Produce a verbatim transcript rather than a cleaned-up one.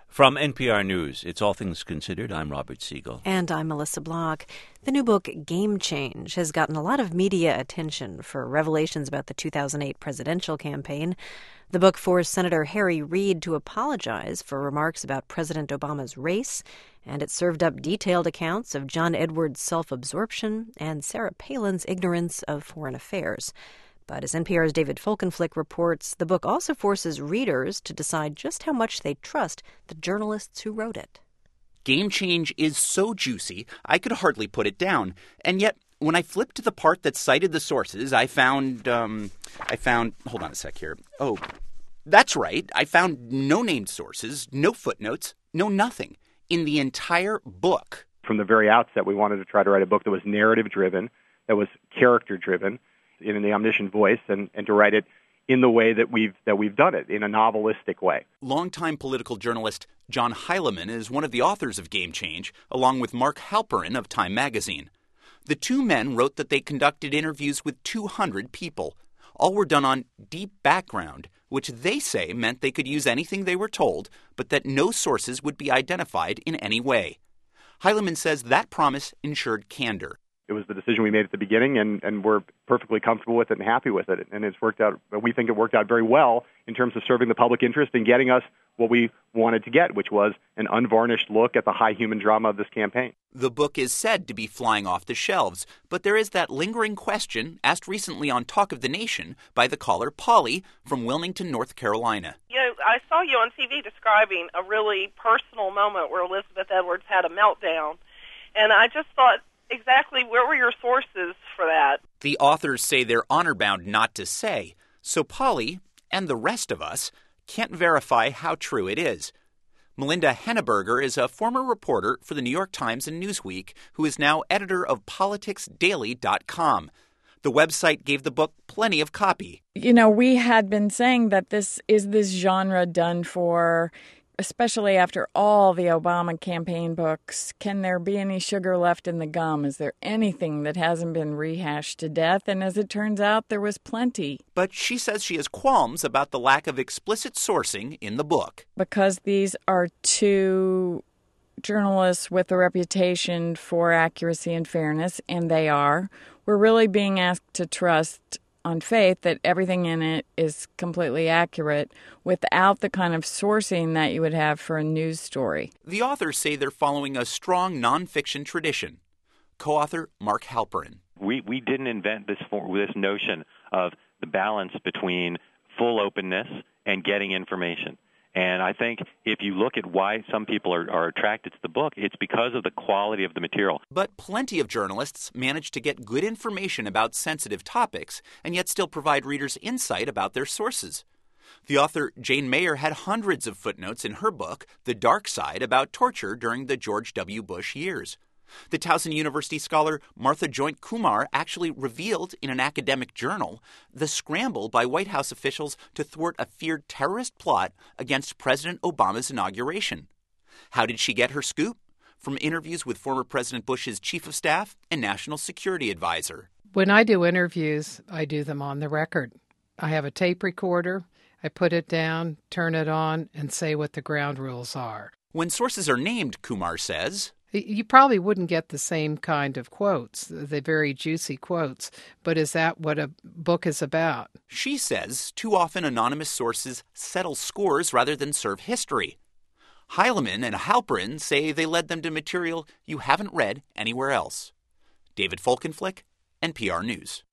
From N P R News, it's All Things Considered. I'm Robert Siegel. And I'm Melissa Block. The new book, Game Change, has gotten a lot of media attention for revelations about the two thousand eight presidential campaign. The book forced Senator Harry Reid to apologize for remarks about President Obama's race, and it served up detailed accounts of John Edwards' self-absorption and Sarah Palin's ignorance of foreign affairs. But as N P R's David Folkenflik reports, the book also forces readers to decide just how much they trust the journalists who wrote it. Game Change is so juicy, I could hardly put it down. And yet, when I flipped to the part that cited the sources, I found, um, I found, hold on a sec here. Oh, that's right. I found no named sources, no footnotes, no nothing in the entire book. From the very outset, we wanted to try to write a book that was narrative-driven, that was character-driven, in the omniscient voice, and, and to write it in the way that we've that we've done it, in a novelistic way. Longtime political journalist John Heilemann is one of the authors of Game Change, along with Mark Halperin of Time magazine. The two men wrote that they conducted interviews with two hundred people. All were done on deep background, which they say meant they could use anything they were told, but that no sources would be identified in any way. Heilemann says that promise ensured candor. It was the decision we made at the beginning, and, and we're perfectly comfortable with it and happy with it. And it's worked out, we think it worked out very well in terms of serving the public interest and getting us what we wanted to get, which was an unvarnished look at the high human drama of this campaign. The book is said to be flying off the shelves, but there is that lingering question asked recently on Talk of the Nation by the caller Polly from Wilmington, North Carolina. You know, I saw you on T V describing a really personal moment where Elizabeth Edwards had a meltdown, and I just thought, exactly where were your sources for that? The authors say they're honor-bound not to say, so Polly, and the rest of us, can't verify how true it is. Melinda Henneberger is a former reporter for the New York Times and Newsweek who is now editor of politics daily dot com. The website gave the book plenty of copy. You know, we had been saying that this is this genre done for, especially after all the Obama campaign books. Can there be any sugar left in the gum? Is there anything that hasn't been rehashed to death? And as it turns out, there was plenty. But she says she has qualms about the lack of explicit sourcing in the book. Because these are two journalists with a reputation for accuracy and fairness, and they are, we're really being asked to trust on faith that everything in it is completely accurate without the kind of sourcing that you would have for a news story. The authors say they're following a strong nonfiction tradition. Co-author Mark Halperin. We we didn't invent this for, this notion of the balance between full openness and getting information. And I think if you look at why some people are, are attracted to the book, it's because of the quality of the material. But plenty of journalists manage to get good information about sensitive topics and yet still provide readers insight about their sources. The author Jane Mayer had hundreds of footnotes in her book, The Dark Side, about torture during the George W. Bush years. The Towson University scholar Martha Joint Kumar actually revealed in an academic journal the scramble by White House officials to thwart a feared terrorist plot against President Obama's inauguration. How did she get her scoop? From interviews with former President Bush's chief of staff and national security advisor. When I do interviews, I do them on the record. I have a tape recorder. I put it down, turn it on, and say what the ground rules are. When sources are named, Kumar says, you probably wouldn't get the same kind of quotes, the very juicy quotes, but is that what a book is about? She says too often anonymous sources settle scores rather than serve history. Heilemann and Halperin say they led them to material you haven't read anywhere else. David Folkenflik, N P R News.